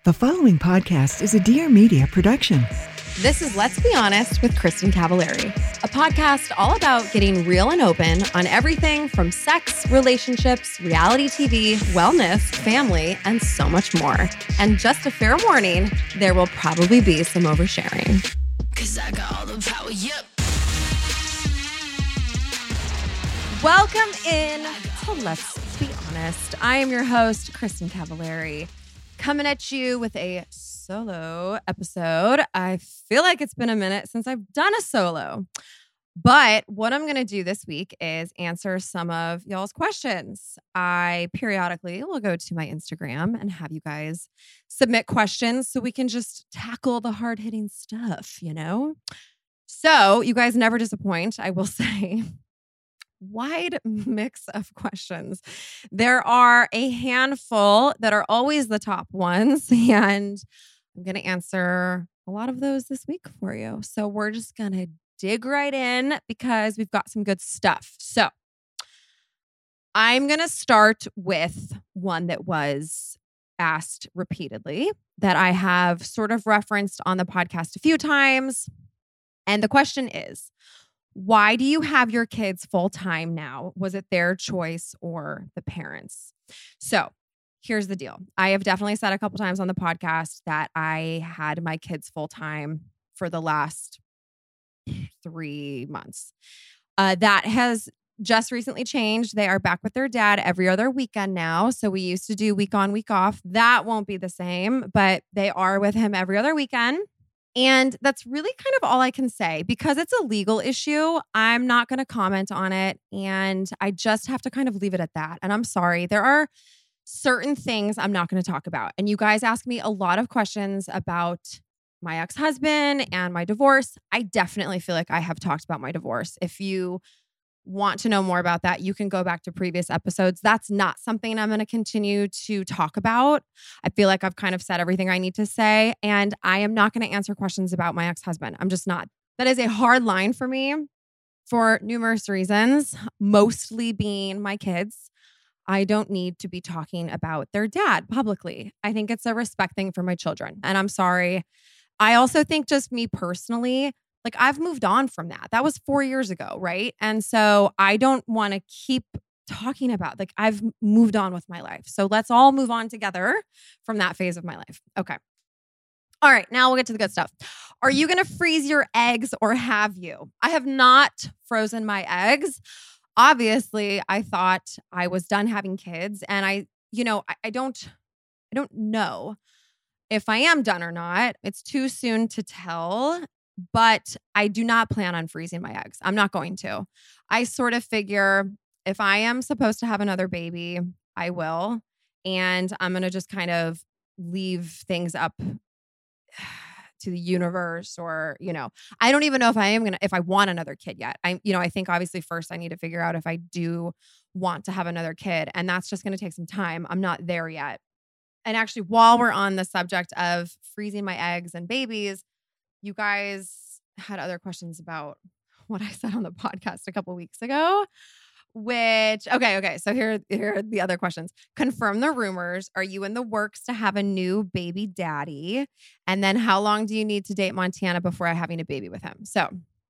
The following podcast is a Dear Media production. This is Let's Be Honest with Kristen Cavallari, a podcast all about getting real and open on everything from sex, relationships, reality TV, wellness, family, and so much more. And just a fair warning, there will probably be some oversharing. 'Cause I got all the power, yep. Welcome in to Let's Be Honest. I am your host, Kristen Cavallari, coming at you with a solo episode. I feel like it's been a minute since I've done a solo. But what I'm going to do this week is answer some of y'all's questions. I periodically will go to my Instagram and have you guys submit questions so we can just tackle the hard-hitting stuff, you know? So you guys never disappoint, I will say. Wide mix of questions. There are a handful that are always the top ones, and I'm going to answer a lot of those this week for you. So we're just going to dig right in because we've got some good stuff. So I'm going to start with one that was asked repeatedly that I have sort of referenced on the podcast a few times. And the question is, why do you have your kids full-time now? Was it their choice or the parents? So here's the deal. I have definitely said a couple times on the podcast that I had my kids full-time for the last 3 months. That has just recently changed. They are back with their dad every other weekend now. So we used to do week on, week off. That won't be the same, but they are with him every other weekend. And that's really kind of all I can say. Because it's a legal issue, I'm not going to comment on it. And I just have to kind of leave it at that. And I'm sorry. There are certain things I'm not going to talk about. And you guys ask me a lot of questions about my ex-husband and my divorce. I definitely feel like I have talked about my divorce. If you want to know more about that, you can go back to previous episodes. That's not something I'm going to continue to talk about. I feel like I've kind of said everything I need to say, and I am not going to answer questions about my ex-husband. I'm just not. That is a hard line for me for numerous reasons, mostly being my kids. I don't need to be talking about their dad publicly. I think it's a respect thing for my children, and I'm sorry. I also think just me personally, like I've moved on from that. That was 4 years ago, right? And so I don't want to keep talking about, like I've moved on with my life. So let's all move on together from that phase of my life. Okay. All right, now we'll get to the good stuff. Are you going to freeze your eggs or have you? I have not frozen my eggs. Obviously, I thought I was done having kids, and I don't know if I am done or not. It's too soon to tell. But I do not plan on freezing my eggs. I'm not going to. I sort of figure if I am supposed to have another baby, I will. And I'm going to just kind of leave things up to the universe, or, I don't even know if I want another kid yet. I think obviously first I need to figure out if I do want to have another kid. And that's just going to take some time. I'm not there yet. And actually, while we're on the subject of freezing my eggs and babies, you guys had other questions about what I said on the podcast a couple weeks ago, okay. So here are the other questions. Confirm the rumors. Are you in the works to have a new baby daddy? And then how long do you need to date Montana before having a baby with him? So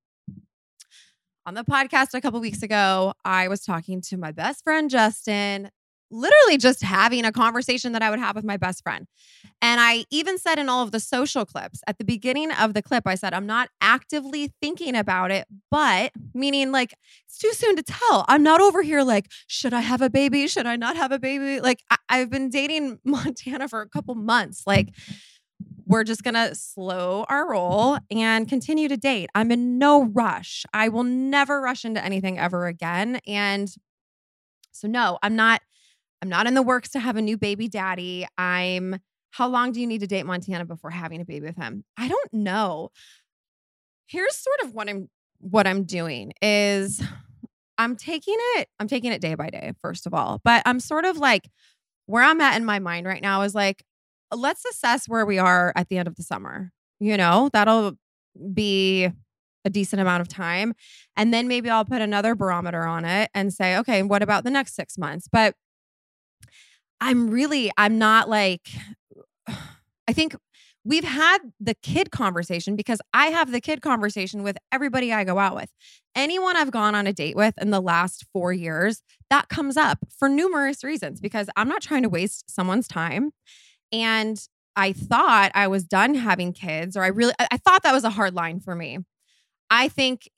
on the podcast a couple weeks ago, I was talking to my best friend, Justin, literally just having a conversation that I would have with my best friend. And I even said in all of the social clips, at the beginning of the clip, I said, I'm not actively thinking about it, but meaning like, it's too soon to tell. I'm not over here like, should I have a baby? Should I not have a baby? Like I've been dating Montana for a couple months. Like we're just going to slow our roll and continue to date. I'm in no rush. I will never rush into anything ever again. And so no, I'm not in the works to have a new baby daddy. How long do you need to date Montana before having a baby with him? I don't know. Here's sort of what I'm doing is I'm taking it day by day, first of all. But I'm sort of like where I'm at in my mind right now is like, let's assess where we are at the end of the summer. That'll be a decent amount of time. And then maybe I'll put another barometer on it and say, okay, what about the next 6 months? But I'm not like I think we've had the kid conversation because I have the kid conversation with everybody I go out with. Anyone I've gone on a date with in the last 4 years, that comes up for numerous reasons because I'm not trying to waste someone's time. And I thought I was done having kids, or I thought that was a hard line for me. I think,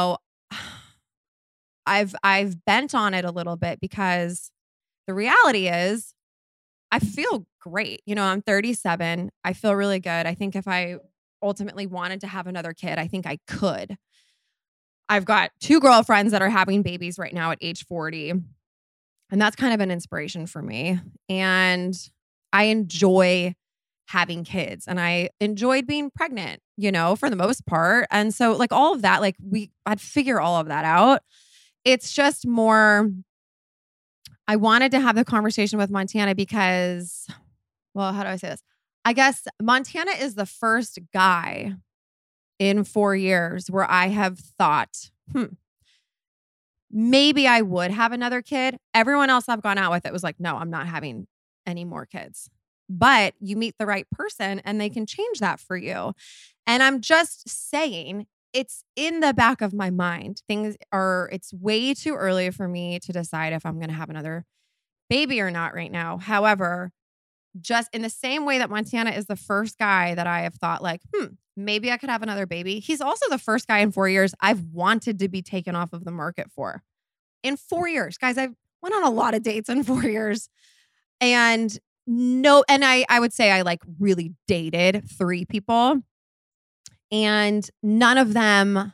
I've bent on it a little bit because the reality is I feel great. I'm 37. I feel really good. I think if I ultimately wanted to have another kid, I think I could. I've got 2 girlfriends that are having babies right now at age 40. And that's kind of an inspiration for me. And I enjoy having kids and I enjoyed being pregnant, for the most part. And so like all of that, like I'd figure all of that out. It's just more, I wanted to have the conversation with Montana because, well, how do I say this? I guess Montana is the first guy in 4 years where I have thought, maybe I would have another kid. Everyone else I've gone out with, it was like, no, I'm not having any more kids. But you meet the right person and they can change that for you. And I'm just saying, it's in the back of my mind. It's way too early for me to decide if I'm going to have another baby or not right now. However, just in the same way that Montana is the first guy that I have thought like, maybe I could have another baby. He's also the first guy in 4 years I've wanted to be taken off of the market for. In 4 years, guys, I've went on a lot of dates in 4 years. And I would say I like really dated 3 people. And none of them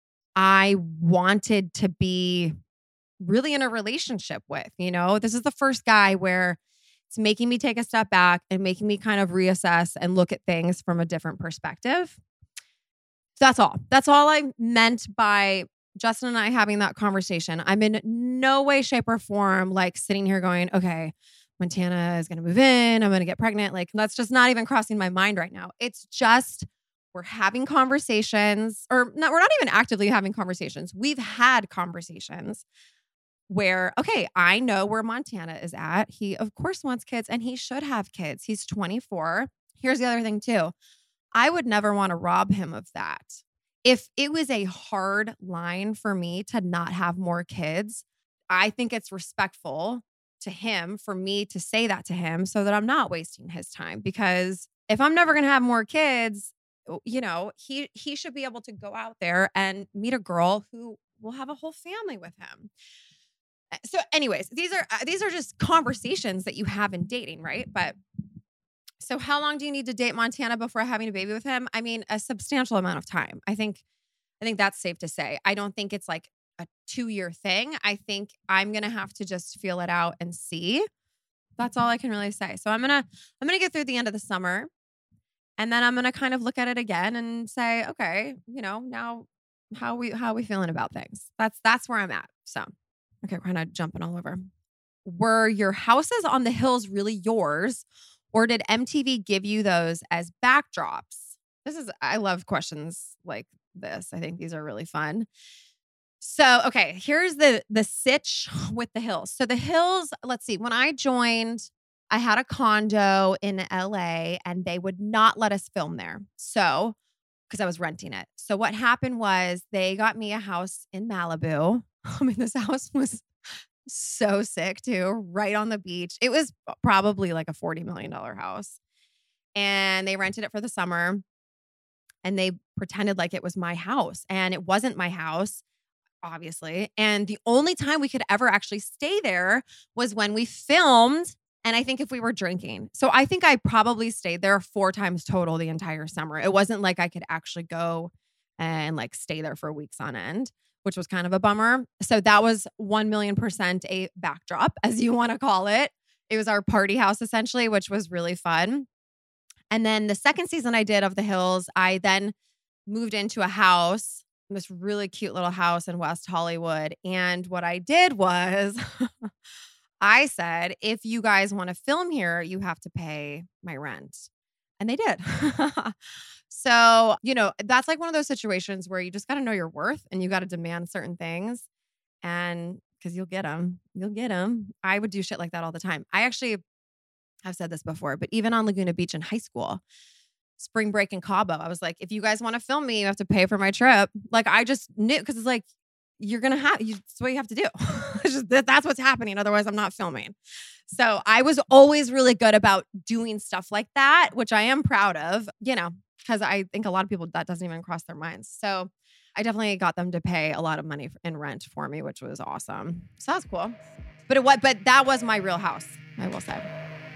I wanted to be really in a relationship with. This is the first guy where it's making me take a step back and making me kind of reassess and look at things from a different perspective. That's all. That's all I meant by Justin and I having that conversation. I'm in no way, shape, or form like sitting here going, okay, Montana is going to move in. I'm going to get pregnant. Like that's just not even crossing my mind right now. It's just we're having conversations, or no, we're not even actively having conversations. We've had conversations where, okay, I know where Montana is at. He, of course, wants kids and he should have kids. He's 24. Here's the other thing, too. I would never want to rob him of that. If it was a hard line for me to not have more kids, I think it's respectful to him for me to say that to him so that I'm not wasting his time. Because if I'm never going to have more kids, he should be able to go out there and meet a girl who will have a whole family with him. So anyways, these are just conversations that you have in dating, right? But so how long do you need to date Montana before having a baby with him? I mean, a substantial amount of time. I think that's safe to say. I don't think it's like a 2-year thing. I think I'm going to have to just feel it out and see. That's all I can really say. So I'm going to get through the end of the summer. And then I'm going to kind of look at it again and say, okay, now how are we feeling about things? That's where I'm at. So, okay, we're kind of jumping all over. Were your houses on the hills really yours, or did MTV give you those as backdrops? I love questions like this. I think these are really fun. So, okay, here's the sitch with the hills. So the hills, let's see, when I joined, I had a condo in LA and they would not let us film there. So, because I was renting it. So what happened was they got me a house in Malibu. I mean, this house was so sick too, right on the beach. It was probably like a $40 million house. And they rented it for the summer and they pretended like it was my house. And it wasn't my house, obviously. And the only time we could ever actually stay there was when we filmed. And I think if we were drinking. So I think I probably stayed there 4 times total the entire summer. It wasn't like I could actually go and like stay there for weeks on end, which was kind of a bummer. So that was 1,000,000% a backdrop, as you want to call it. It was our party house essentially, which was really fun. And then the second season I did of The Hills, I then moved into a house, this really cute little house in West Hollywood. And what I did was I said, if you guys want to film here, you have to pay my rent. And they did. So, that's like one of those situations where you just got to know your worth and you got to demand certain things. And because you'll get them. I would do shit like that all the time. I actually I've said this before, but even on Laguna Beach in high school, spring break in Cabo, I was like, if you guys want to film me, you have to pay for my trip. Like, I just knew, because it's like, you're going to have, that's what you have to do. It's just, that's what's happening. Otherwise, I'm not filming. So I was always really good about doing stuff like that, which I am proud of, because I think a lot of people, that doesn't even cross their minds. So I definitely got them to pay a lot of money in rent for me, which was awesome. So that was cool. But that was my real house, I will say.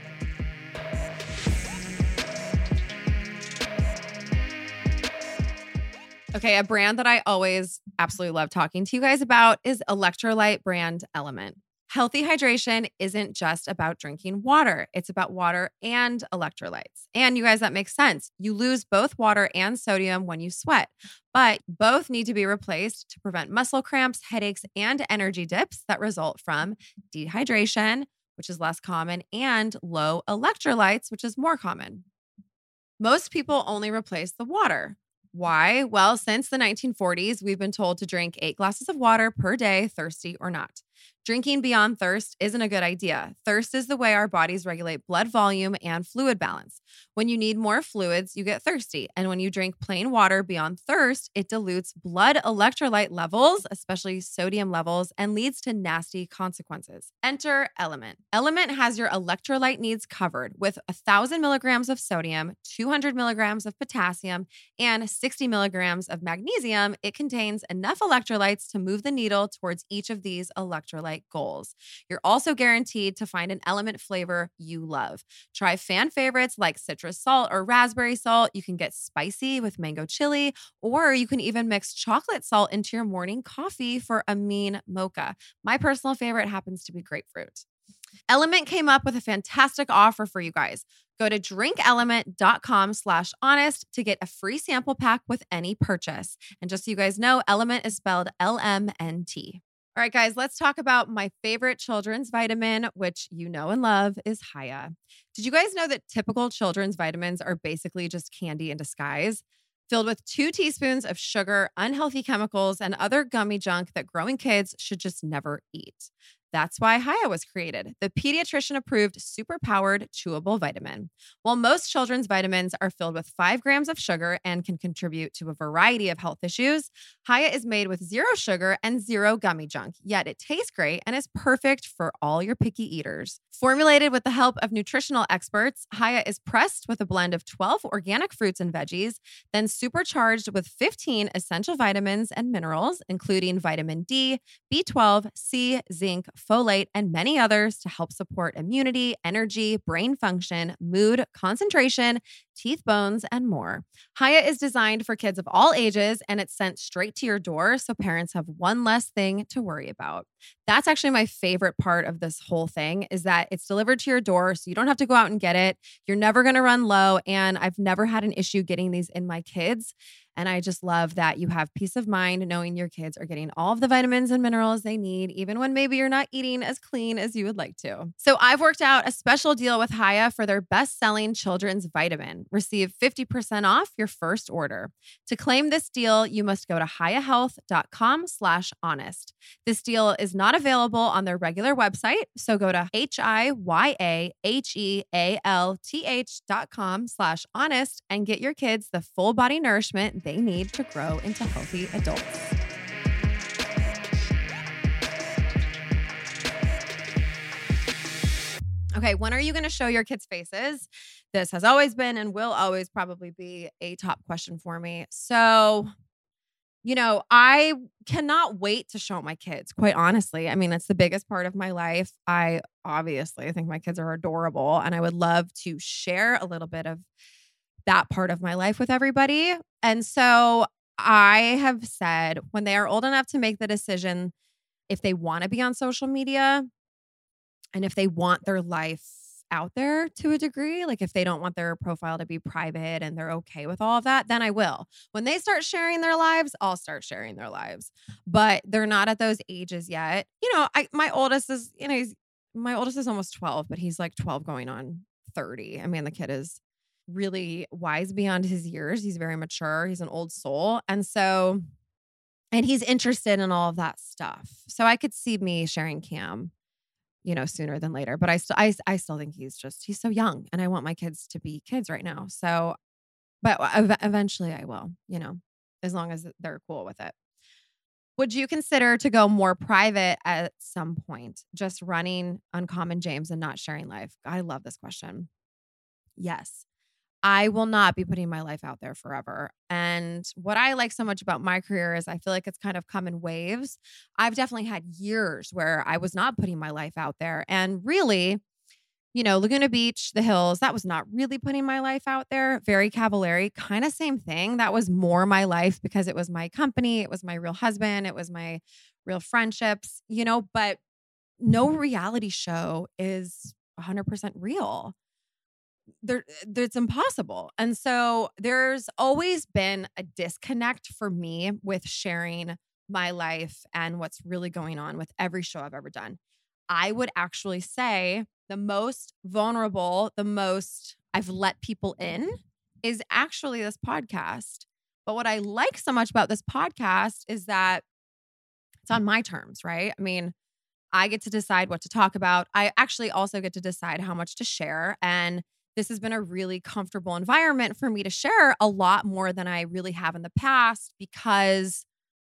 Okay, a brand that I always absolutely love talking to you guys about is electrolyte brand Element. Healthy hydration isn't just about drinking water. It's about water and electrolytes. And you guys, that makes sense. You lose both water and sodium when you sweat, but both need to be replaced to prevent muscle cramps, headaches, and energy dips that result from dehydration, which is less common, and low electrolytes, which is more common. Most people only replace the water. Why? Well, since the 1940s, we've been told to drink 8 glasses of water per day, thirsty or not. Drinking beyond thirst isn't a good idea. Thirst is the way our bodies regulate blood volume and fluid balance. When you need more fluids, you get thirsty. And when you drink plain water beyond thirst, it dilutes blood electrolyte levels, especially sodium levels, and leads to nasty consequences. Enter Element. Element has your electrolyte needs covered with 1,000 milligrams of sodium, 200 milligrams of potassium, and 60 milligrams of magnesium. It contains enough electrolytes to move the needle towards each of these electrolyte goals. You're also guaranteed to find an Element flavor you love. Try fan favorites like citrus salt or raspberry salt. You can get spicy with mango chili, or you can even mix chocolate salt into your morning coffee for a mean mocha. My personal favorite happens to be grapefruit. Element came up with a fantastic offer for you guys. Go to drinkelement.com/honest to get a free sample pack with any purchase. And just so you guys know, Element is spelled LMNT. All right, guys, let's talk about my favorite children's vitamin, which you know and love, is Hiya. Did you guys know that typical children's vitamins are basically just candy in disguise? Filled with 2 teaspoons of sugar, unhealthy chemicals, and other gummy junk that growing kids should just never eat. That's why Hiya was created, the pediatrician-approved super-powered chewable vitamin. While most children's vitamins are filled with 5 grams of sugar and can contribute to a variety of health issues, Hiya is made with 0 sugar and 0 gummy junk, yet it tastes great and is perfect for all your picky eaters. Formulated with the help of nutritional experts, Hiya is pressed with a blend of 12 organic fruits and veggies, then supercharged with 15 essential vitamins and minerals, including vitamin D, B12, C, zinc, folate, and many others to help support immunity, energy, brain function, mood, concentration, teeth, bones, and more. Hiya is designed for kids of all ages, and it's sent straight to your door so parents have one less thing to worry about. That's actually my favorite part of this whole thing, is that it's delivered to your door so you don't have to go out and get it. You're never going to run low, and I've never had an issue getting these in my kids. And I just love that you have peace of mind knowing your kids are getting all of the vitamins and minerals they need, even when maybe you're not eating as clean as you would like to. So I've worked out a special deal with Hiya for their best-selling children's vitamin. Receive 50% off your first order. To claim this deal, you must go to hiyahealth.com/honest. This deal is not available on their regular website, so go to hiyahealth.com/honest and get your kids the full body nourishment they need to grow into healthy adults. Okay, when are you going to show your kids' faces? This has always been and will always probably be a top question for me. So, I cannot wait to show my kids, quite honestly. I mean, it's the biggest part of my life. I obviously think my kids are adorable, and I would love to share a little bit of that part of my life with everybody. And so I have said, when they are old enough to make the decision if they want to be on social media and if they want their life out there to a degree, like if they don't want their profile to be private and they're okay with all of that, then I will. When they start sharing their lives, I'll start sharing their lives. But they're not at those ages yet. My oldest is almost 12, but he's like 12 going on 30. I mean, the kid is really wise beyond his years. He's very mature. He's an old soul. And he's interested in all of that stuff. So I could see me sharing Cam sooner than later. But I still think he's so young, and I want my kids to be kids right now. So, but eventually I will, as long as they're cool with it. Would you consider to go more private at some point, just running Uncommon James and not sharing life? I love this question. Yes. I will not be putting my life out there forever. And what I like so much about my career is I feel like it's kind of come in waves. I've definitely had years where I was not putting my life out there. And really, Laguna Beach, the hills, that was not really putting my life out there. Very Cavallari, kind of same thing. That was more my life because it was my company. It was my real husband. It was my real friendships, but no reality show is 100% real. It's impossible. And so there's always been a disconnect for me with sharing my life and what's really going on with every show I've ever done. I would actually say the most vulnerable, the most I've let people in is actually this podcast. But what I like so much about this podcast is that it's on my terms, right? I mean, I get to decide what to talk about. I actually also get to decide how much to share. And this has been a really comfortable environment for me to share a lot more than I really have in the past because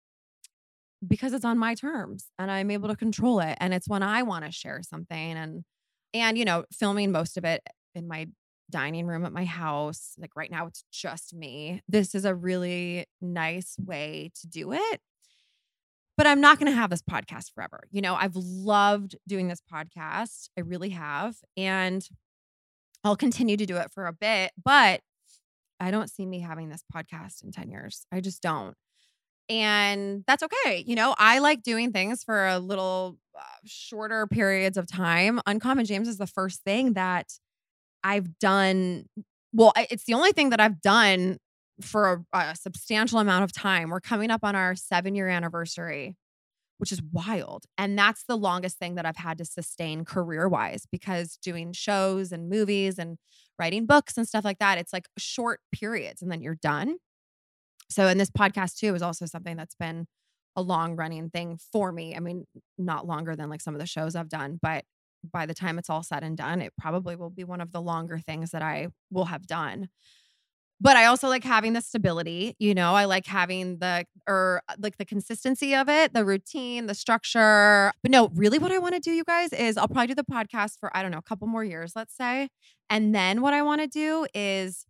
it's on my terms and I'm able to control it. And it's when I want to share something and filming most of it in my dining room at my house. Like right now it's just me. This is a really nice way to do it. But I'm not going to have this podcast forever. I've loved doing this podcast. I really have. And I'll continue to do it for a bit, but I don't see me having this podcast in 10 years. I just don't. And that's okay. I like doing things for a little shorter periods of time. Uncommon James is the first thing that I've done. Well, it's the only thing that I've done for a substantial amount of time. We're coming up on our 7-year anniversary, which is wild. And that's the longest thing that I've had to sustain career-wise because doing shows and movies and writing books and stuff like that, it's like short periods and then you're done. So, and this podcast too is also something that's been a long running thing for me. I mean, not longer than like some of the shows I've done, but by the time it's all said and done, it probably will be one of the longer things that I will have done. But I also like having the stability, I like having the consistency of it, the routine, the structure. But no, really what I want to do, you guys, is I'll probably do the podcast for, I don't know, a couple more years, let's say. And then what I want to do is,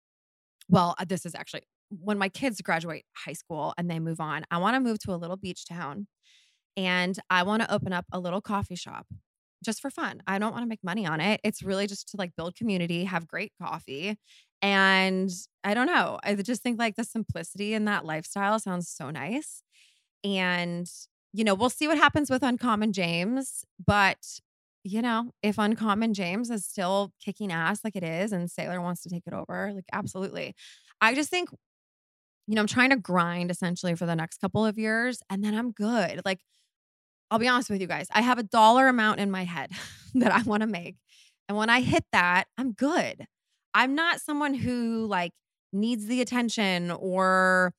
this is actually when my kids graduate high school and they move on, I want to move to a little beach town and I want to open up a little coffee shop just for fun. I don't want to make money on it. It's really just to like build community, have great coffee. And I don't know. I just think like the simplicity in that lifestyle sounds so nice. And, we'll see what happens with Uncommon James. But, if Uncommon James is still kicking ass like it is and Sailor wants to take it over, like absolutely. I just think, I'm trying to grind essentially for the next couple of years and then I'm good. Like, I'll be honest with you guys. I have a dollar amount in my head that I want to make. And when I hit that, I'm good. I'm not someone who like needs the attention or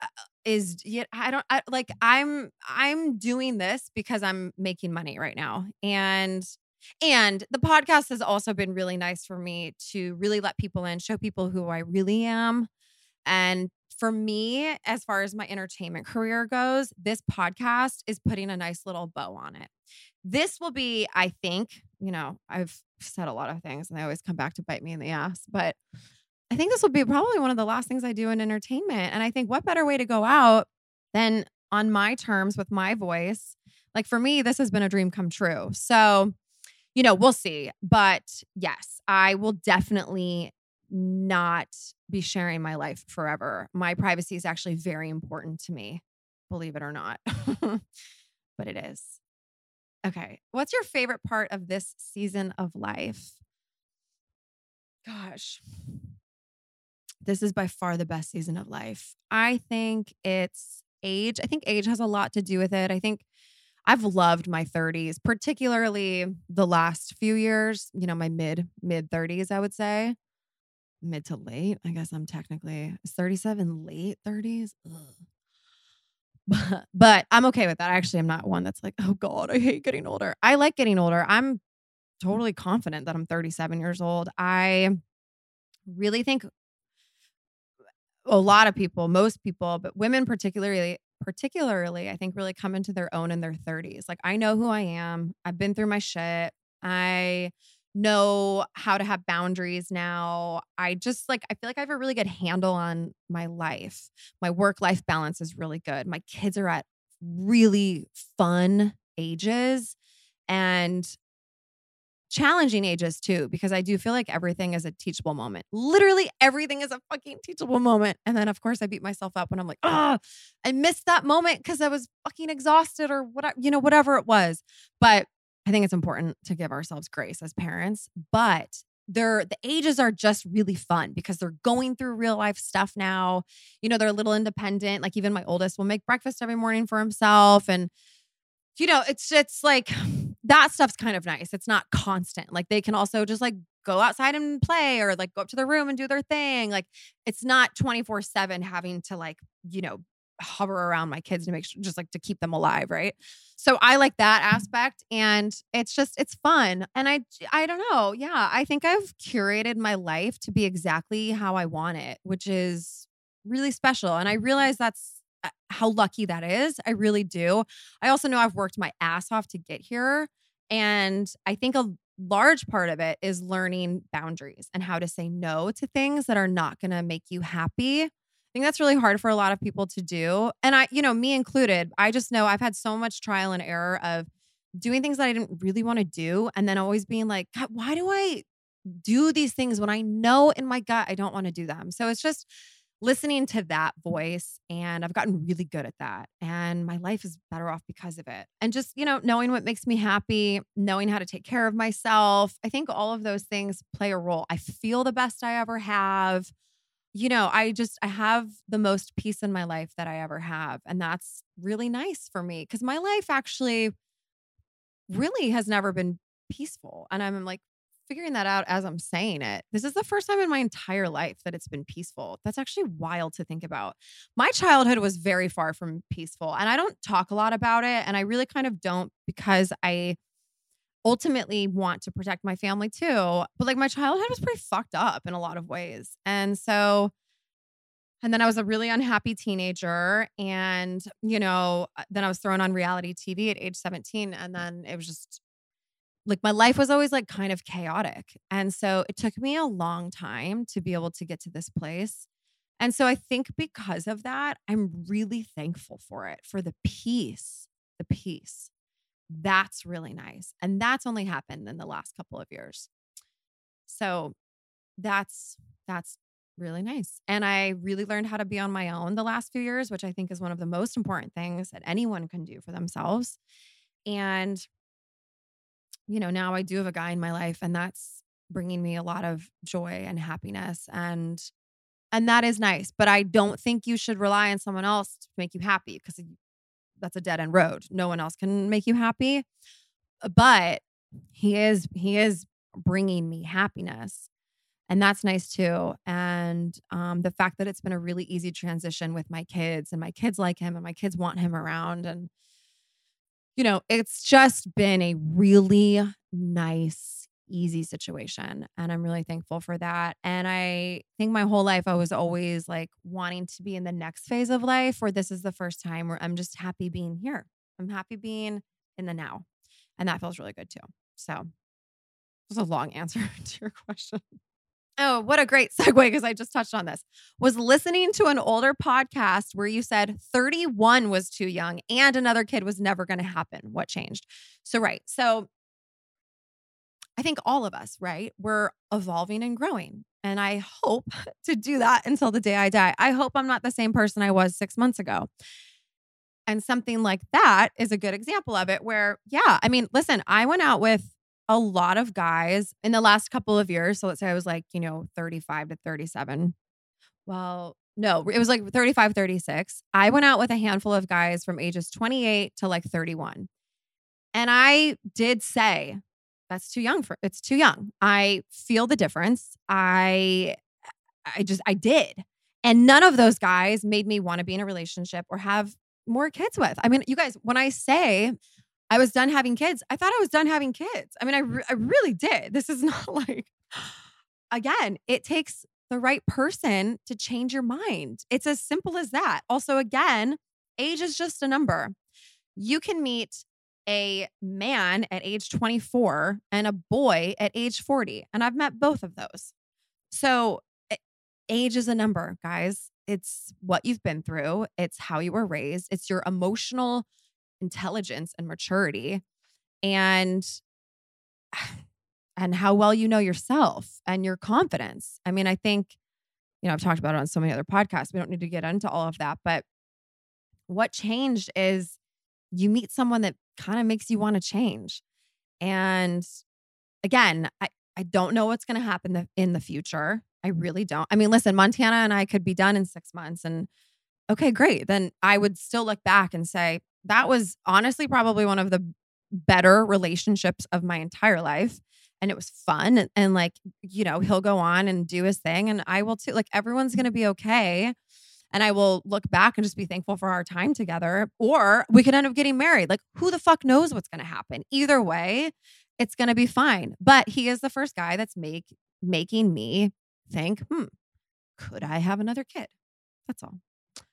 I'm doing this because I'm making money right now. And the podcast has also been really nice for me to really let people in, show people who I really am. And for me, as far as my entertainment career goes, this podcast is putting a nice little bow on it. This will be, I think, I've said a lot of things and they always come back to bite me in the ass, but I think this will be probably one of the last things I do in entertainment. And I think what better way to go out than on my terms with my voice? Like for me, this has been a dream come true. So, we'll see. But yes, I will definitely not be sharing my life forever. My privacy is actually very important to me, believe it or not. But it is. Okay. What's your favorite part of this season of life? Gosh, this is by far the best season of life. I think it's age. I think age has a lot to do with it. I think I've loved my 30s, particularly the last few years, my mid 30s, I would say. Mid to late. I guess I'm technically, is 37 late 30s? Ugh. But I'm okay with that. I actually am not one that's like, oh God, I hate getting older. I like getting older. I'm totally confident that I'm 37 years old. I really think a lot of people, most people, but women particularly, I think really come into their own in their 30s. Like I know who I am. I've been through my shit. I know how to have boundaries now. I just like I feel like I have a really good handle on my life. My work-life balance is really good. My kids are at really fun ages and challenging ages too, because I do feel like everything is a teachable moment. Literally everything is a fucking teachable moment. And then of course I beat myself up when I'm like, oh, I missed that moment because I was fucking exhausted or whatever, whatever it was. But I think it's important to give ourselves grace as parents. But the ages are just really fun because they're going through real life stuff now. They're a little independent. Like even my oldest will make breakfast every morning for himself. And it's like that stuff's kind of nice. It's not constant. Like they can also just like go outside and play or like go up to their room and do their thing. Like it's not 24/7 having to like, hover around my kids to make sure just like to keep them alive. Right. So I like that aspect and it's fun. And I don't know. Yeah. I think I've curated my life to be exactly how I want it, which is really special. And I realize that's how lucky that is. I really do. I also know I've worked my ass off to get here. And I think a large part of it is learning boundaries and how to say no to things that are not going to make you happy. I think that's really hard for a lot of people to do. And me included, I just know I've had so much trial and error of doing things that I didn't really want to do. And then always being like, God, why do I do these things when I know in my gut I don't want to do them? So it's just listening to that voice. And I've gotten really good at that. And my life is better off because of it. And just, knowing what makes me happy, knowing how to take care of myself. I think all of those things play a role. I feel the best I ever have. I have the most peace in my life that I ever have. And that's really nice for me because my life actually really has never been peaceful. And I'm like, figuring that out as I'm saying it. This is the first time in my entire life that it's been peaceful. That's actually wild to think about. My childhood was very far from peaceful, and I don't talk a lot about it. And I really kind of don't because I ultimately want to protect my family too. But like my childhood was pretty fucked up in a lot of ways. And then I was a really unhappy teenager. And, then I was thrown on reality TV at age 17. And then it was just like my life was always like kind of chaotic. And so it took me a long time to be able to get to this place. And so I think because of that, I'm really thankful for it, for the peace. That's really nice. And that's only happened in the last couple of years. So that's really nice. And I really learned how to be on my own the last few years, which I think is one of the most important things that anyone can do for themselves. And now I do have a guy in my life and that's bringing me a lot of joy and happiness and that is nice. But I don't think you should rely on someone else to make you happy because that's a dead end road. No one else can make you happy. But he is bringing me happiness. And that's nice too. And the fact that it's been a really easy transition with my kids and my kids like him and my kids want him around. And it's just been a really nice, easy situation. And I'm really thankful for that. And I think my whole life, I was always like wanting to be in the next phase of life where this is the first time where I'm just happy being here. I'm happy being in the now. And that feels really good too. So it was a long answer to your question. Oh, what a great segue because I just touched on this. Was listening to an older podcast where you said 31 was too young and another kid was never going to happen. What changed? So, right. So I think all of us, right, we're evolving and growing. And I hope to do that until the day I die. I hope I'm not the same person I was 6 months ago. And something like that is a good example of it where, yeah, I mean, listen, I went out with a lot of guys in the last couple of years. So let's say I was like, 35 to 37. Well, no, it was like 35, 36. I went out with a handful of guys from ages 28 to like 31. And I did say, it's too young. I feel the difference. I did. And none of those guys made me want to be in a relationship or have more kids with. I mean, you guys, when I say I was done having kids, I thought I was done having kids. I mean, I really did. This is not like, again, it takes the right person to change your mind. It's as simple as that. Also, again, age is just a number. You can meet a man at age 24 and a boy at age 40. And I've met both of those. So age is a number, guys. It's what you've been through. It's how you were raised. It's your emotional intelligence and maturity and how well you know yourself and your confidence. I mean, I think, I've talked about it on so many other podcasts. We don't need to get into all of that. But what changed is you meet someone that kind of makes you want to change. And again, I don't know what's going to happen in the future. I really don't. I mean, listen, Montana and I could be done in 6 months and okay, great. Then I would still look back and say, that was honestly probably one of the better relationships of my entire life. And it was fun. And like, he'll go on and do his thing. And I will too. Like, everyone's going to be okay. And I will look back and just be thankful for our time together. Or we could end up getting married. Like, who the fuck knows what's going to happen? Either way, it's going to be fine. But he is the first guy that's making me think, could I have another kid? That's all.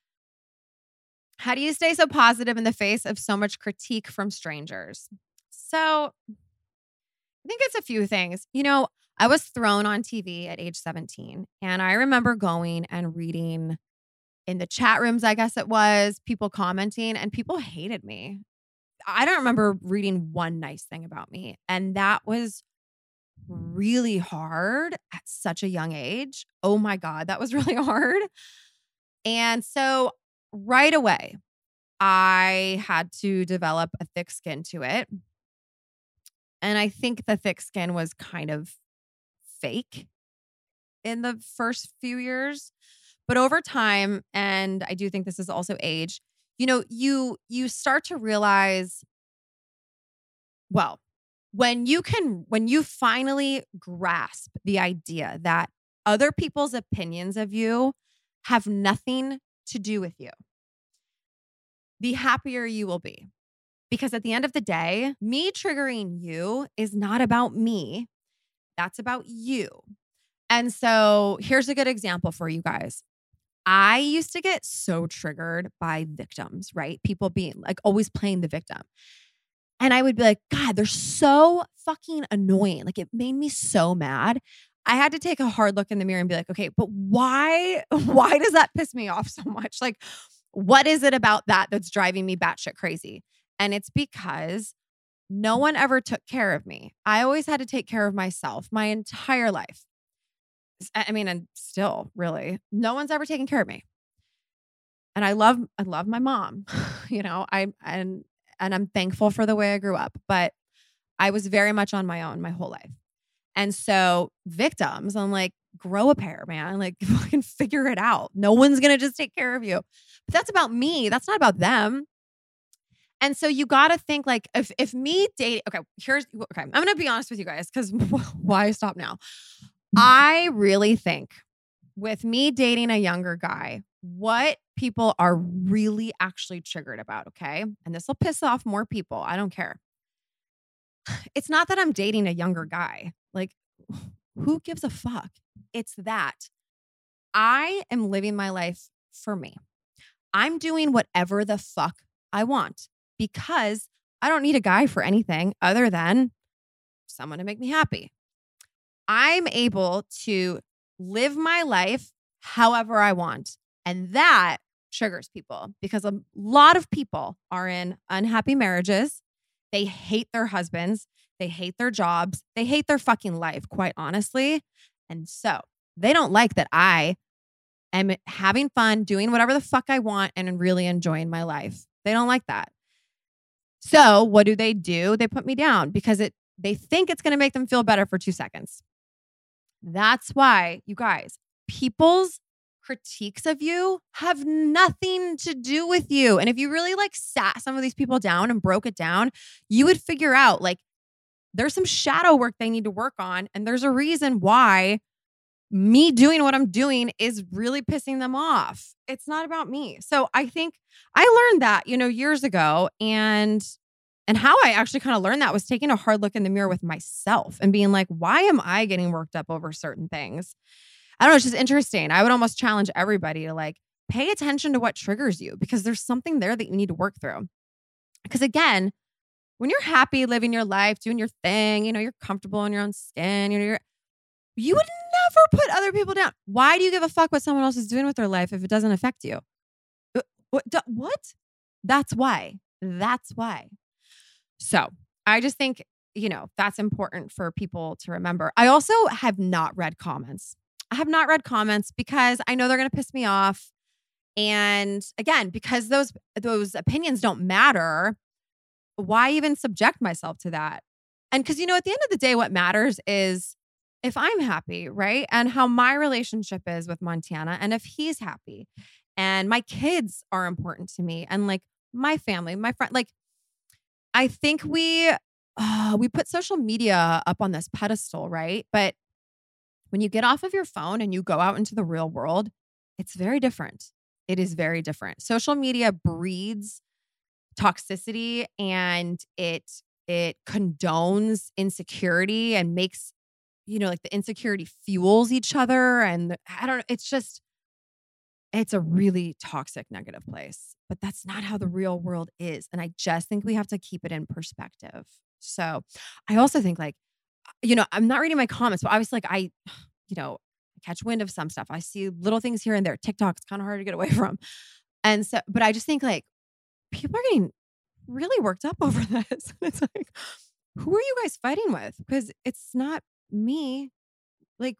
How do you stay so positive in the face of so much critique from strangers? So I think it's a few things. I was thrown on TV at age 17, and I remember going and reading in the chat rooms, I guess it was, people commenting, and people hated me. I don't remember reading one nice thing about me. And that was really hard at such a young age. Oh my God, that was really hard. And so right away, I had to develop a thick skin to it. And I think the thick skin was kind of fake in the first few years. But over time, and I do think this is also age, you start to realize, well, when you finally grasp the idea that other people's opinions of you have nothing to do with you, the happier you will be. Because at the end of the day, me triggering you is not about me. That's about you. And so here's a good example for you guys. I used to get so triggered by victims, right? People being like always playing the victim. And I would be like, God, they're so fucking annoying. Like, it made me so mad. I had to take a hard look in the mirror and be like, okay, but why does that piss me off so much? Like, what is it about that that's driving me batshit crazy? And it's because no one ever took care of me. I always had to take care of myself my entire life. I mean, and still, really, no one's ever taken care of me. And I love my mom. And I'm thankful for the way I grew up, but I was very much on my own my whole life. And so victims, I'm like, grow a pair, man. Like, fucking figure it out. No one's going to just take care of you. But that's about me. That's not about them. And so you got to think like, if me dating, okay, I'm going to be honest with you guys, because why stop now? I really think with me dating a younger guy, what people are really actually triggered about, okay? And this will piss off more people. I don't care. It's not that I'm dating a younger guy. Like, who gives a fuck? It's that I am living my life for me. I'm doing whatever the fuck I want because I don't need a guy for anything other than someone to make me happy. I'm able to live my life however I want. And that triggers people because a lot of people are in unhappy marriages. They hate their husbands. They hate their jobs. They hate their fucking life, quite honestly. And so they don't like that I am having fun, doing whatever the fuck I want, and really enjoying my life. They don't like that. So what do? They put me down because they think it's going to make them feel better for 2 seconds. That's why, you guys, people's critiques of you have nothing to do with you. And if you really like sat some of these people down and broke it down, you would figure out like there's some shadow work they need to work on. And there's a reason why me doing what I'm doing is really pissing them off. It's not about me. So I think I learned that, years ago. And how I actually kind of learned that was taking a hard look in the mirror with myself and being like, why am I getting worked up over certain things? I don't know. It's just interesting. I would almost challenge everybody to like pay attention to what triggers you, because there's something there that you need to work through. Because again, when you're happy living your life, doing your thing, you're comfortable in your own skin, you would never put other people down. Why do you give a fuck what someone else is doing with their life if it doesn't affect you? What? That's why. So I just think, that's important for people to remember. I also have not read comments. I have not read comments because I know they're going to piss me off. And again, because those opinions don't matter, why even subject myself to that? And because, at the end of the day, what matters is if I'm happy, right? And how my relationship is with Montana, and if he's happy, and my kids are important to me, and like my family, my friend, like I think we put social media up on this pedestal, right? But when you get off of your phone and you go out into the real world, it's very different. It is very different. Social media breeds toxicity, and it condones insecurity and makes, like the insecurity fuels each other. And I don't know, it's a really toxic, negative place, but that's not how the real world is. And I just think we have to keep it in perspective. So I also think like, I'm not reading my comments, but obviously like I catch wind of some stuff. I see little things here and there. TikTok, it's kind of hard to get away from. And so, but I just think like people are getting really worked up over this. It's like, who are you guys fighting with? Because it's not me. Like,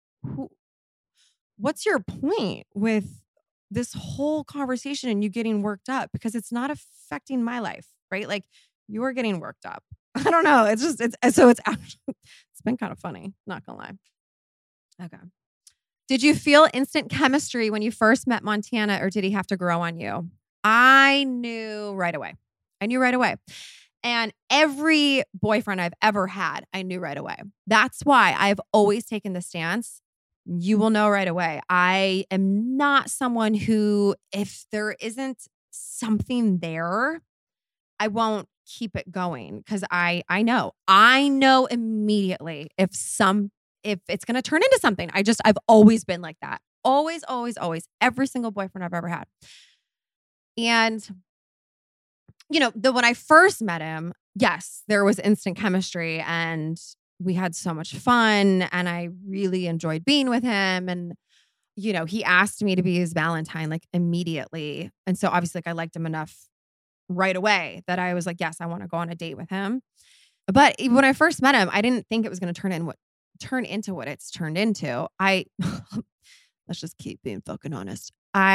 what's your point with this whole conversation and you getting worked up? Because it's not affecting my life, right? Like you're getting worked up. I don't know. It's been kind of funny. Not gonna lie. Okay. Did you feel instant chemistry when you first met Montana, or did he have to grow on you? I knew right away. And every boyfriend I've ever had, I knew right away. That's why I've always taken the stance. You will know right away. I am not someone who, if there isn't something there, I won't keep it going, because I know immediately if it's going to turn into something. I've always been like that. Always. Every single boyfriend I've ever had. And, when I first met him, yes, there was instant chemistry and we had so much fun and I really enjoyed being with him. And, he asked me to be his Valentine like immediately. And so obviously like I liked him enough right away that I was like, yes, I want to go on a date with him. But when I first met him, I didn't think it was going to turn into what it's turned into. Let's just keep being fucking honest.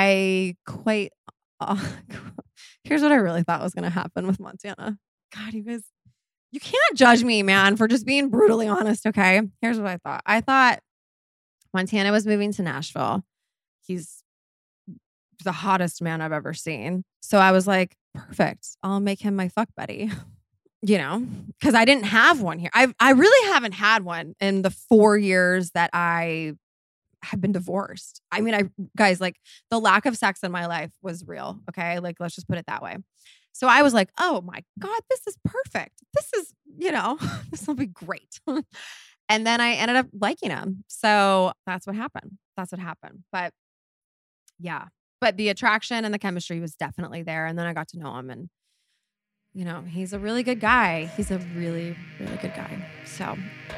Here's what I really thought was going to happen with Montana. God, you guys, you can't judge me, man, for just being brutally honest. Okay. Here's what I thought. I thought Montana was moving to Nashville. He's the hottest man I've ever seen. So I was like, perfect. I'll make him my fuck buddy. Because I didn't have one here. I really haven't had one in the 4 years that I have been divorced. I mean, guys, like the lack of sex in my life was real. Okay. Like, let's just put it that way. So I was like, oh my God, this is perfect. This is, this will be great. And then I ended up liking him. So that's what happened. But yeah, but the attraction and the chemistry was definitely there. And then I got to know him, and he's a really good guy. He's a really, really good guy. So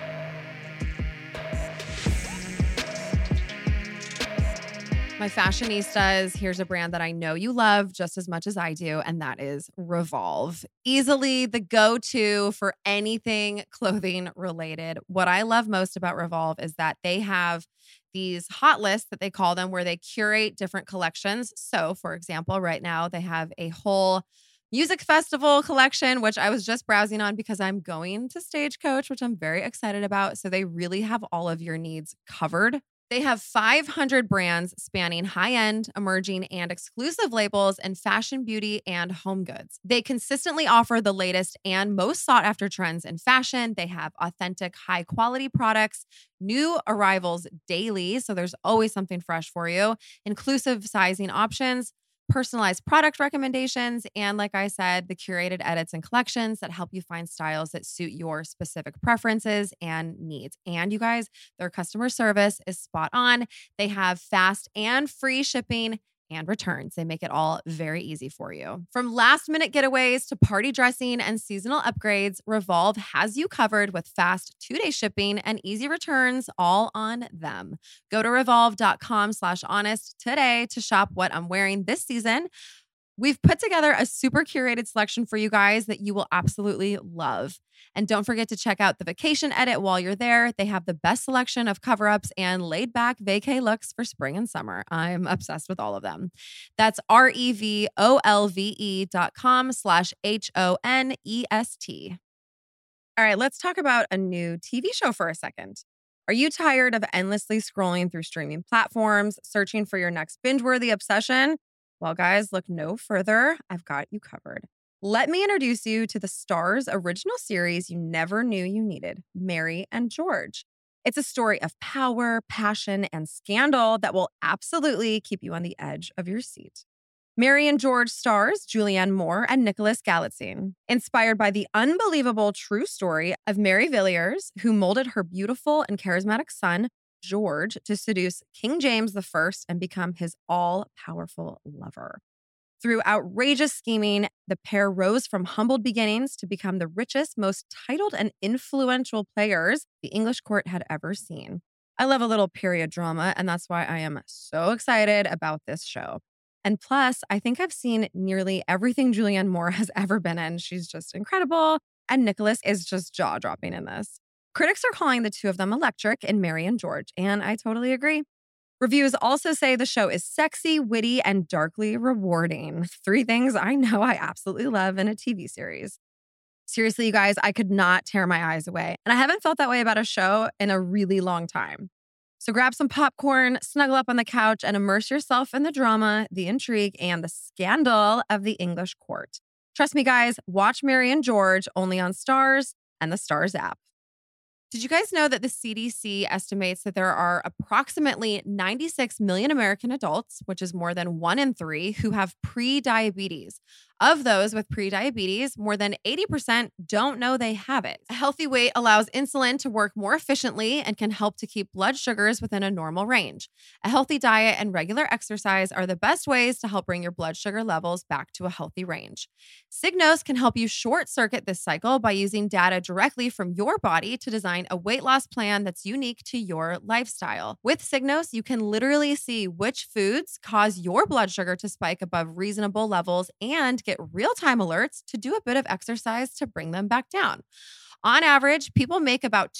my fashionistas, here's a brand that I know you love just as much as I do, and that is Revolve. Easily the go-to for anything clothing related. What I love most about Revolve is that they have these hot lists that they call them, where they curate different collections. So, for example, right now they have a whole music festival collection, which I was just browsing on because I'm going to Stagecoach, which I'm very excited about. So they really have all of your needs covered They have 500 brands spanning high-end, emerging, and exclusive labels in fashion, beauty, and home goods. They consistently offer the latest and most sought-after trends in fashion. They have authentic, high-quality products, new arrivals daily, so there's always something fresh for you, inclusive sizing options, personalized product recommendations, and like I said, the curated edits and collections that help you find styles that suit your specific preferences and needs. And you guys, their customer service is spot on. They have fast and free shipping and returns. They make it all very easy for you. From last minute getaways to party dressing and seasonal upgrades, Revolve has you covered with fast 2-day shipping and easy returns all on them. Go to revolve.com/honest today to shop what I'm wearing this season. We've put together a super curated selection for you guys that you will absolutely love. And don't forget to check out the vacation edit while you're there. They have the best selection of cover-ups and laid-back vacay looks for spring and summer. I'm obsessed with all of them. That's REVOLVE.com/HONEST. All right, let's talk about a new TV show for a second. Are you tired of endlessly scrolling through streaming platforms, searching for your next binge-worthy obsession? Well, guys, look no further. I've got you covered. Let me introduce you to the Starz original series you never knew you needed, Mary and George. It's a story of power, passion, and scandal that will absolutely keep you on the edge of your seat. Mary and George stars Julianne Moore and Nicholas Galitzine, inspired by the unbelievable true story of Mary Villiers, who molded her beautiful and charismatic son, George, to seduce King James I and become his all-powerful lover. Through outrageous scheming, the pair rose from humbled beginnings to become the richest, most titled and influential players the English court had ever seen. I love a little period drama, and that's why I am so excited about this show. And plus, I think I've seen nearly everything Julianne Moore has ever been in. She's just incredible, and Nicholas is just jaw-dropping in this. Critics are calling the two of them electric in Mary and George, and I totally agree. Reviews also say the show is sexy, witty, and darkly rewarding. 3 things I know I absolutely love in a TV series. Seriously, you guys, I could not tear my eyes away. And I haven't felt that way about a show in a really long time. So grab some popcorn, snuggle up on the couch, and immerse yourself in the drama, the intrigue, and the scandal of the English court. Trust me, guys, watch Mary and George only on Starz and the Starz app. Did you guys know that the CDC estimates that there are approximately 96 million American adults, which is more than 1 in 3, who have pre-diabetes? Of those with pre-diabetes, more than 80% don't know they have it. A healthy weight allows insulin to work more efficiently and can help to keep blood sugars within a normal range. A healthy diet and regular exercise are the best ways to help bring your blood sugar levels back to a healthy range. Signos can help you short-circuit this cycle by using data directly from your body to design a weight loss plan that's unique to your lifestyle. With Signos, you can literally see which foods cause your blood sugar to spike above reasonable levels and get real-time alerts to do a bit of exercise to bring them back down. On average, people make about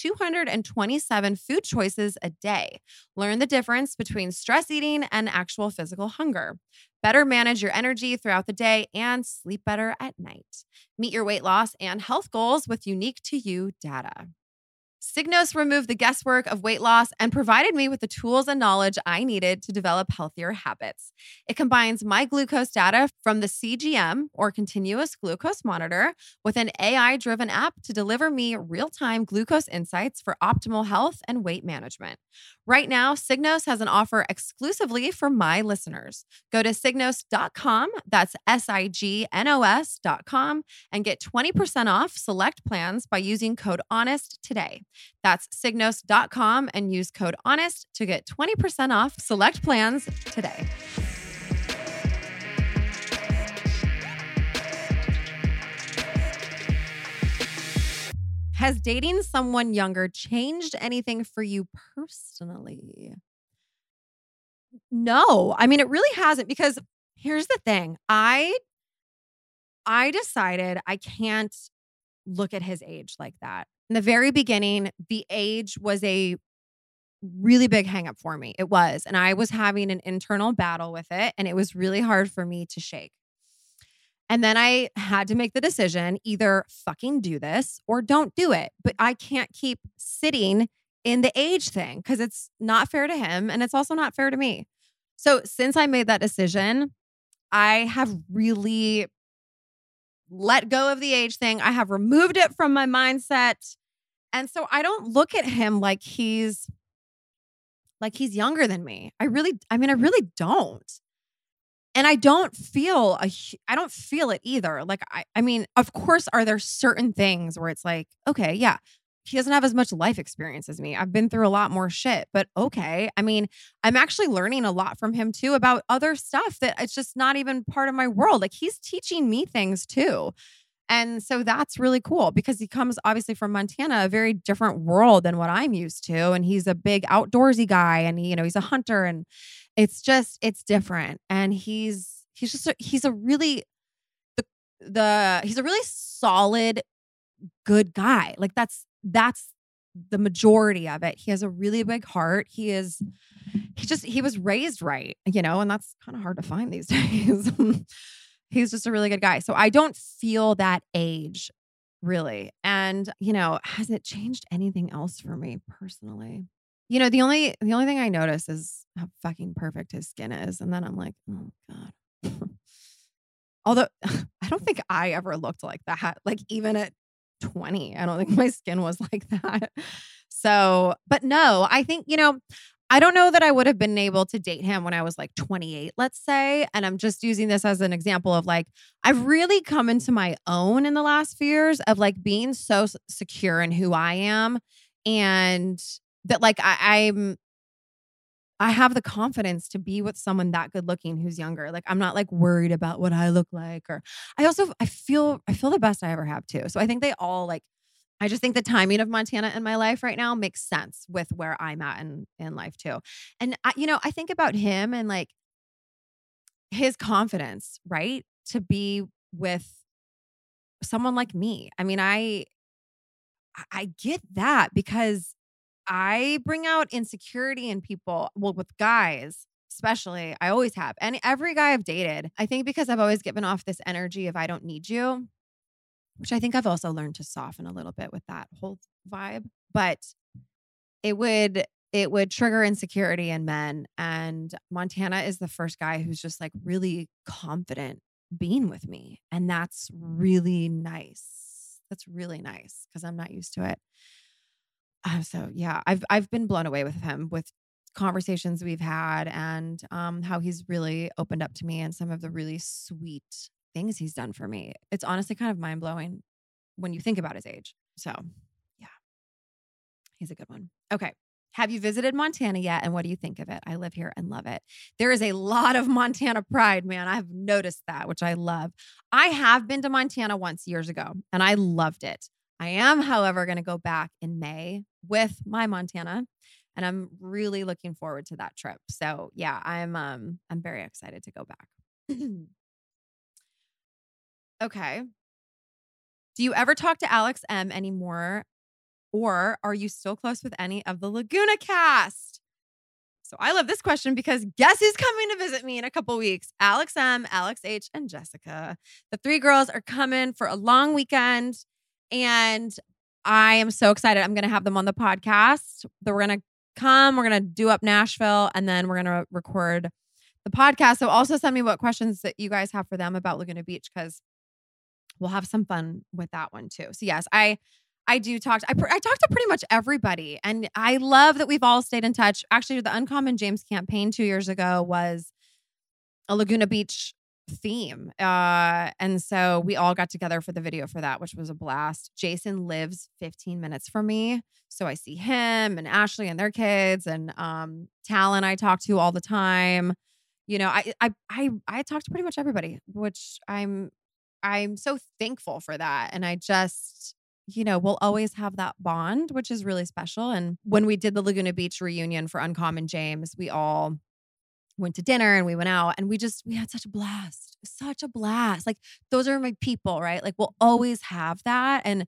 227 food choices a day. Learn the difference between stress eating and actual physical hunger. Better manage your energy throughout the day and sleep better at night. Meet your weight loss and health goals with unique to you data. Signos removed the guesswork of weight loss and provided me with the tools and knowledge I needed to develop healthier habits. It combines my glucose data from the CGM, or continuous glucose monitor, with an AI-driven app to deliver me real-time glucose insights for optimal health and weight management. Right now, Signos has an offer exclusively for my listeners. Go to signos.com, that's SIGNOS.com, and get 20% off select plans by using code HONEST today. That's signos.com and use code HONEST to get 20% off select plans today. Has dating someone younger changed anything for you personally? No. I mean, it really hasn't, because here's the thing. I decided I can't look at his age like that. In the very beginning, the age was a really big hang up for me. It was. And I was having an internal battle with it, and it was really hard for me to shake. And then I had to make the decision, either fucking do this or don't do it. But I can't keep sitting in the age thing because it's not fair to him and it's also not fair to me. So since I made that decision, I have really let go of the age thing. I have removed it from my mindset. And so I don't look at him like he's younger than me. I really don't. And I don't feel it either. Like, I mean, of course, are there certain things where it's like, okay, yeah, he doesn't have as much life experience as me. I've been through a lot more shit, but okay. I mean, I'm actually learning a lot from him too about other stuff that it's just not even part of my world. Like he's teaching me things too. And so that's really cool because he comes obviously from Montana, a very different world than what I'm used to. And he's a big outdoorsy guy and he's a hunter and it's different. And he's a really solid, good guy. Like that's the majority of it. He has a really big heart. He was raised right, and that's kind of hard to find these days. He's just a really good guy. So I don't feel that age really. And, has it changed anything else for me personally? The only thing I notice is how fucking perfect his skin is. And then I'm like, oh God. Although I don't think I ever looked like that. Like even at 20, I don't think my skin was like that. So, but no, I think, I don't know that I would have been able to date him when I was like 28, let's say. And I'm just using this as an example of like, I've really come into my own in the last few years of like being so secure in who I am. And that like, I have the confidence to be with someone that good looking who's younger. Like I'm not like worried about what I look like, or I feel the best I ever have too. So I think they all like, I just think the timing of Montana in my life right now makes sense with where I'm at in life too. And I think about him and like his confidence, right? To be with someone like me. I mean, I get that because I bring out insecurity in people. Well, with guys, especially, I always have. And every guy I've dated, I think because I've always given off this energy of I don't need you, which I think I've also learned to soften a little bit with that whole vibe. But it would trigger insecurity in men. And Montana is the first guy who's just like really confident being with me. And that's really nice. That's really nice because I'm not used to it. So yeah, I've been blown away with him with conversations we've had and how he's really opened up to me and some of the really sweet things he's done for me. It's honestly kind of mind blowing when you think about his age. So yeah, he's a good one. Okay. Have you visited Montana yet? And what do you think of it? I live here and love it. There is a lot of Montana pride, man. I've noticed that, which I love. I have been to Montana once years ago and I loved it. I am, however, going to go back in May with my Montana, and I'm really looking forward to that trip. So yeah, I'm very excited to go back. Okay. Do you ever talk to Alex M anymore, or are you still close with any of the Laguna cast? So I love this question because guess who's coming to visit me in a couple weeks? Alex M, Alex H, and Jessica. The three girls are coming for a long weekend. And I am so excited. I'm going to have them on the podcast. We're going to come. We're going to do up Nashville. And then we're going to record the podcast. So also send me what questions that you guys have for them about Laguna Beach because we'll have some fun with that one too. So yes, I do talk. I talk to pretty much everybody. And I love that we've all stayed in touch. Actually, the Uncommon James campaign 2 years ago was a Laguna Beach theme. And so we all got together for the video for that, which was a blast. Jason lives 15 minutes from me. So I see him and Ashley and their kids and Talon I talk to all the time. I talk to pretty much everybody, which I'm so thankful for that. And I just, we'll always have that bond, which is really special. And when we did the Laguna Beach reunion for Uncommon James, we all went to dinner and we went out and we had such a blast. Like those are my people, right? Like we'll always have that. And,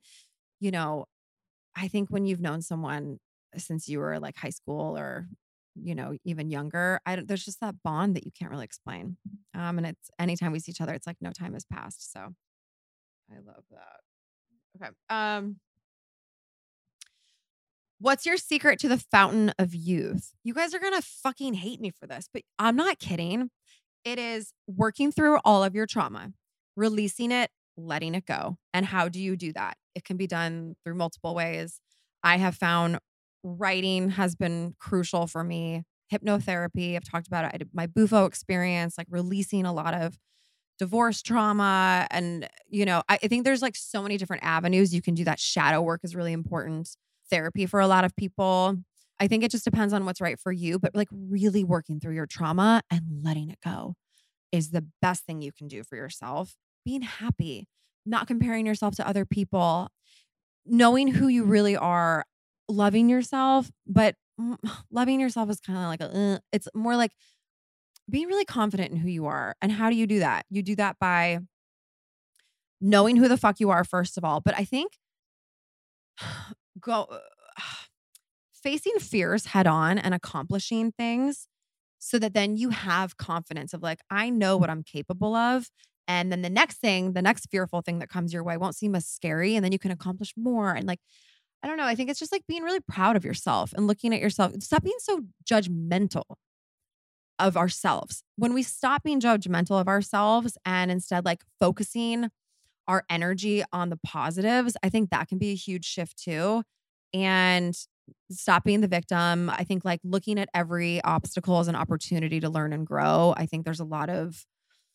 I think when you've known someone since you were like high school or, even younger, there's just that bond that you can't really explain. And it's anytime we see each other, it's like no time has passed. So I love that. Okay. What's your secret to the fountain of youth? You guys are going to fucking hate me for this, but I'm not kidding. It is working through all of your trauma, releasing it, letting it go. And how do you do that? It can be done through multiple ways. I have found writing has been crucial for me. Hypnotherapy, I've talked about it. I did my Bufo experience, like releasing a lot of divorce trauma. And, I think there's like so many different avenues you can do that. Shadow work is really important. Therapy for a lot of people. I think it just depends on what's right for you, but like really working through your trauma and letting it go is the best thing you can do for yourself. Being happy, not comparing yourself to other people, knowing who you really are, loving yourself, but loving yourself is kind of like it's more like being really confident in who you are. And how do you do that? You do that by knowing who the fuck you are, first of all. But I think facing fears head on and accomplishing things so that then you have confidence of like, I know what I'm capable of. And then the next fearful thing that comes your way won't seem as scary. And then you can accomplish more. And like, I don't know. I think it's just like being really proud of yourself and looking at yourself. Stop being so judgmental of ourselves. When we stop being judgmental of ourselves and instead like focusing our energy on the positives, I think that can be a huge shift too. And stop being the victim. I think like looking at every obstacle as an opportunity to learn and grow. I think there's a lot of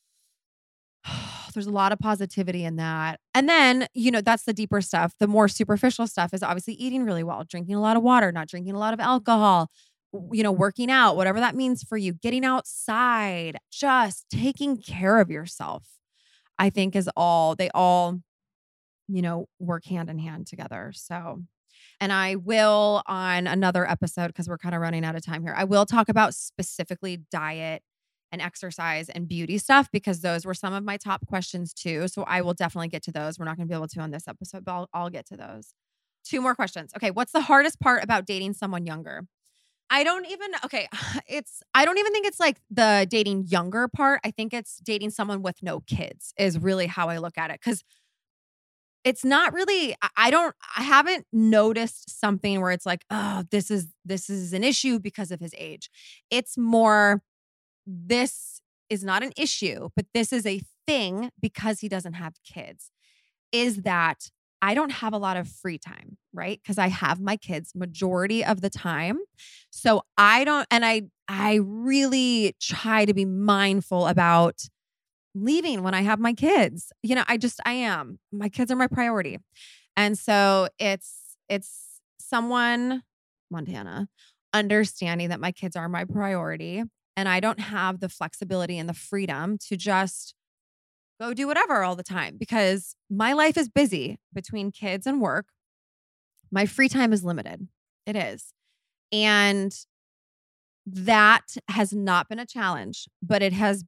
positivity in that. And then, that's the deeper stuff. The more superficial stuff is obviously eating really well, drinking a lot of water, not drinking a lot of alcohol, working out, whatever that means for you, getting outside, just taking care of yourself, I think they all, work hand in hand together. So, and I will on another episode, because we're kind of running out of time here, I will talk about specifically diet and exercise and beauty stuff, because those were some of my top questions too. So I will definitely get to those. We're not going to be able to on this episode, but I'll get to those. 2 more questions. Okay. What's the hardest part about dating someone younger? I don't even think it's like the dating younger part. I think it's dating someone with no kids is really how I look at it. Cause it's not really, I haven't noticed something where it's like, oh, this is an issue because of his age. It's more, this is not an issue, but this is a thing because he doesn't have kids, is that I don't have a lot of free time, right? Because I have my kids majority of the time. So I really try to be mindful about leaving when I have my kids. I am. My kids are my priority. And so it's someone, Montana, understanding that my kids are my priority and I don't have the flexibility and the freedom to just go do whatever all the time because my life is busy between kids and work. My free time is limited. It is. And that has not been a challenge, but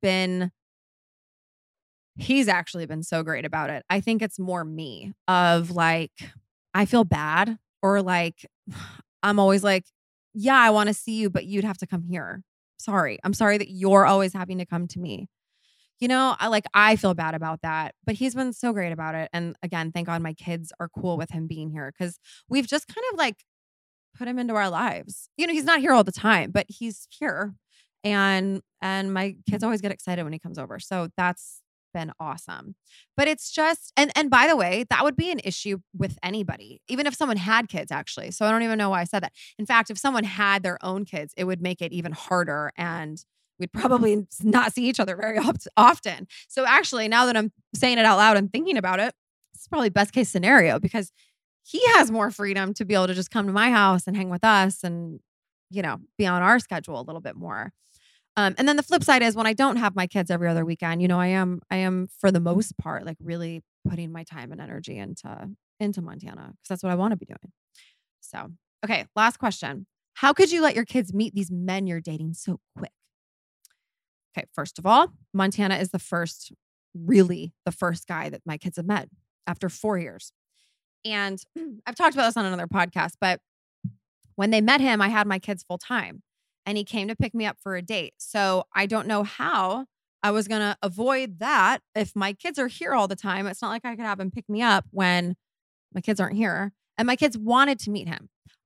he's actually been so great about it. I think it's more me of like, I feel bad or like, I'm always like, yeah, I want to see you, but you'd have to come here. I'm sorry that you're always having to come to me. I feel bad about that, but he's been so great about it. And again, thank God my kids are cool with him being here because we've just kind of like put him into our lives. He's not here all the time, but he's here. And my kids always get excited when he comes over. So that's been awesome. But it's just, and by the way, that would be an issue with anybody, even if someone had kids actually. So I don't even know why I said that. In fact, if someone had their own kids, it would make it even harder and we'd probably not see each other very often. So actually, now that I'm saying it out loud and thinking about it, it's probably best case scenario because he has more freedom to be able to just come to my house and hang with us and, be on our schedule a little bit more. And then the flip side is when I don't have my kids every other weekend, I am for the most part, like really putting my time and energy into Montana because that's what I want to be doing. So, okay. Last question. How could you let your kids meet these men you're dating so quick? Okay. First of all, Montana is the first guy that my kids have met after 4 years. And I've talked about this on another podcast, but when they met him, I had my kids full time. And he came to pick me up for a date. So I don't know how I was going to avoid that. If my kids are here all the time, it's not like I could have him pick me up when my kids aren't here. And my kids wanted to meet him.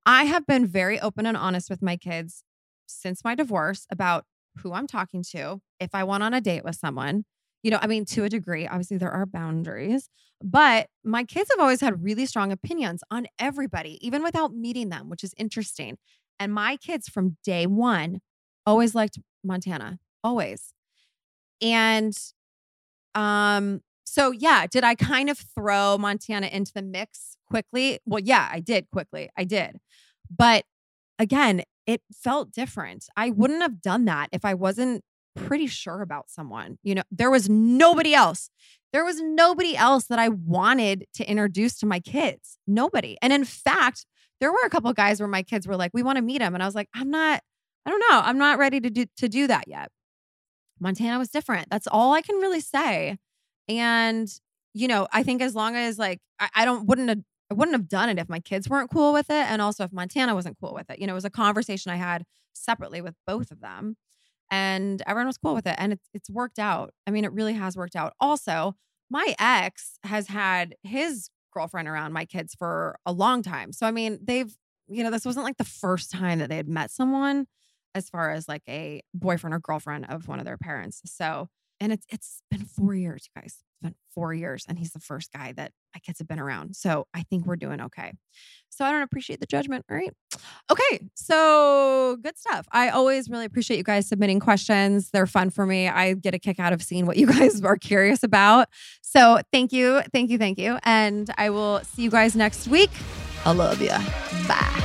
I have been very open and honest with my kids since my divorce about who I'm talking to. If I went on a date with someone, to a degree, obviously there are boundaries, but my kids have always had really strong opinions on everybody, even without meeting them, which is interesting. And my kids from day one always liked Montana, always. And so yeah, did I kind of throw Montana into the mix quickly? Well, yeah, I did quickly. I did. But again, it felt different. I wouldn't have done that if I wasn't pretty sure about someone. There was nobody else. There was nobody else that I wanted to introduce to my kids. Nobody. And in fact, there were a couple of guys where my kids were like, we want to meet him. And I was like, I don't know. I'm not ready to do that yet. Montana was different. That's all I can really say. And, I think as long as I wouldn't have done it if my kids weren't cool with it. And also if Montana wasn't cool with it. It was a conversation I had separately with both of them and everyone was cool with it. And it's worked out. I mean, it really has worked out. Also, my ex has had his girlfriend around my kids for a long time. So, I mean, they've, this wasn't like the first time that they had met someone as far as like a boyfriend or girlfriend of one of their parents. So, and it's been 4 years, you guys. It's been 4 years. And he's the first guy that my kids have been around. So I think we're doing okay. So I don't appreciate the judgment. All right. Okay. So good stuff. I always really appreciate you guys submitting questions. They're fun for me. I get a kick out of seeing what you guys are curious about. So thank you. Thank you. Thank you. And I will see you guys next week. I love you. Bye.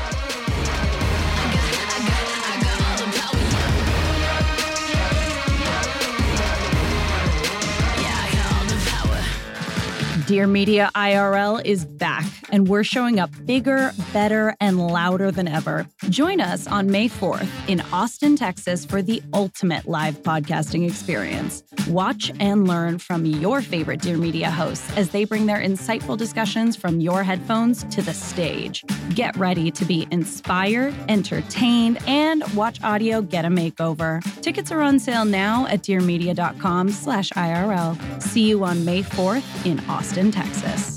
Dear Media IRL is back, and we're showing up bigger, better, and louder than ever. Join us on May 4th in Austin, Texas for the ultimate live podcasting experience. Watch and learn from your favorite Dear Media hosts as they bring their insightful discussions from your headphones to the stage. Get ready to be inspired, entertained, and watch audio get a makeover. Tickets are on sale now at dearmedia.com/IRL. See you on May 4th in Austin, Texas.